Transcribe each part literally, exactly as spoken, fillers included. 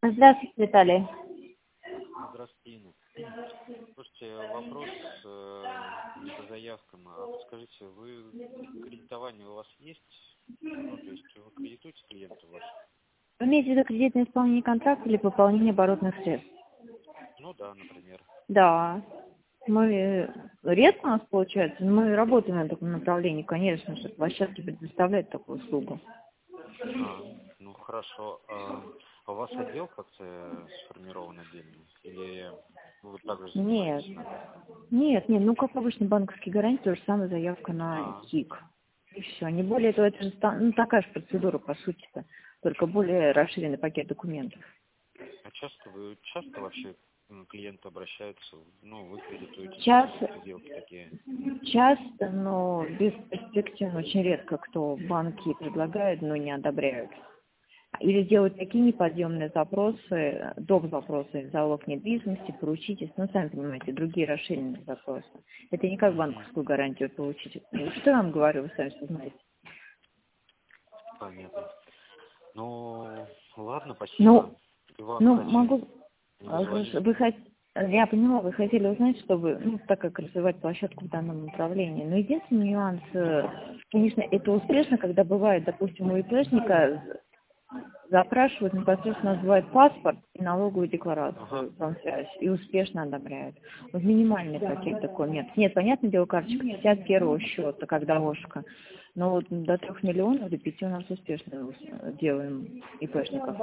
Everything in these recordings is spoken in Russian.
Здравствуйте, Виталий. Здравствуйте, Инна. Слушайте, вопрос э, не по заявкам, а подскажите, вы кредитование у вас есть? Ну, то есть вы кредитуете клиентов ваших? Вы имеете в виду кредитное исполнение контракта или пополнение оборотных средств? Ну да, например. Да. Мы э, редко у нас получается, но мы работаем на таком направлении, конечно же, площадки предоставляют такую услугу. А, ну хорошо. А у вас отдел как-то сформирован отдельно? Или вы также Нет. занимаетесь? Нет, нет, ну как обычно банковские гарантии, то же самое заявка на А, КИК. И все. Не более того, это же ста- ну, такая же процедура, по сути-то, только более расширенный пакет документов. а часто вы часто вообще м, клиенты обращаются, ну, вы кредитуете Сейчас, сделки такие? часто, но бесперспективно, очень редко кто банки предлагают, но не одобряют. Или делают такие неподъемные запросы, доп. Запросы, залог недвижимости, поручительство, ну, сами понимаете, другие расширенные запросы. Это не как банковскую гарантию получить. Ну, что я вам говорю, вы сами что знаете. Понятно. Ну, ладно, спасибо. Ну, И вам, ну, кстати, могу, не а, вы, дозвониться. ж- вы хот- я понимаю, вы хотели узнать, чтобы, ну, так как развивать площадку в данном направлении. Но единственный нюанс, э, конечно, это успешно, когда бывает, допустим, у ИПшника запрашивают, непосредственно называют паспорт и налоговую Ага. декларацию, связь, и успешно одобряют. Вот минимальный пакет документов. Нет, понятное дело, карточка пятьдесят первого счета, как дорожка. Но вот до трех миллионов, до пяти у нас успешно делаем ИПшников.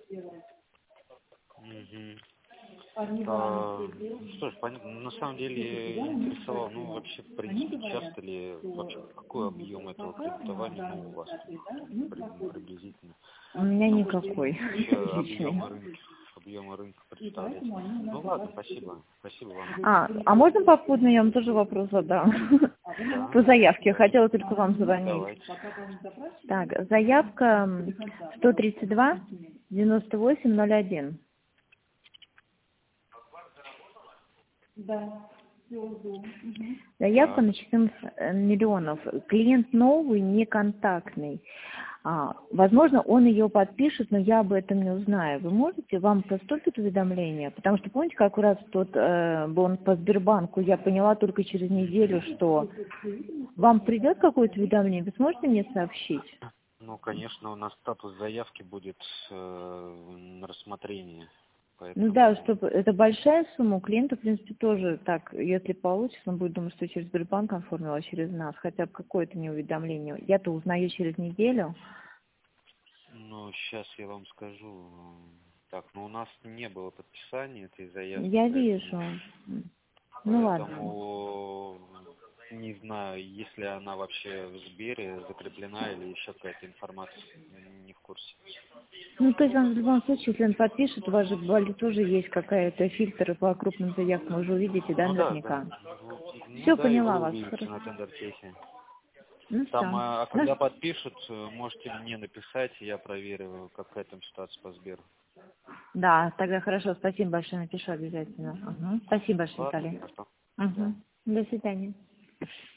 Мгм. А, ну что ж, понятно. На самом деле интересовал, ну, вообще, в принципе, часто ли, вообще, какой объем этого кредитования, ну, у вас при- приблизительно? У меня Ну, никакой вообще личный. объемы рынка, объемы рынка представляете. Ну, ладно, спасибо. Спасибо вам. А, а можно попутно я вам тоже вопрос задам? Да, По заявке. Я хотела только вам звонить. давайте. Так, заявка сто тридцать два девяносто восемь ноль один. Заявка Так. на четырнадцать миллионов. Клиент новый, неконтактный. А, возможно, он ее подпишет, но я об этом не узнаю. Вы можете, вам поступит уведомление? Потому что, помните, как раз тот э, бон по Сбербанку, я поняла только через неделю, что вам придет какое-то уведомление, вы сможете мне сообщить? Ну, конечно, у нас статус заявки будет э, на рассмотрение, Ну да, поэтому, чтобы это большая сумма, у клиента, в принципе, тоже так, если получится, он будет думать, что через Сбербанк оформил, а через нас, хотя бы какое-то не уведомление. Я-то узнаю через неделю. ну, сейчас я вам скажу. Так, ну, у нас не было подписания этой заявки, Я поэтому, вижу. Ну ладно. поэтому не знаю, если она вообще в Сбере закреплена или еще какая-то информация, не в курсе. Ну, то есть он в любом случае, если он подпишет, у вас же в Бали тоже есть какая-то фильтр по крупным заявкам, вы же увидите, да, Ну да, да. наверняка. Ну ну Все, да, и поняла вы вас. увидите Хорошо. на тендер-кейсе. Ну Там, все. а а Ну, когда подпишут, э, можете мне написать, и я проверю, какая там ситуация по Сберу. да, тогда хорошо, спасибо большое, напишу обязательно. Ага. Спасибо большое, Ладно, Виталий. хорошо. Да. Угу. До свидания.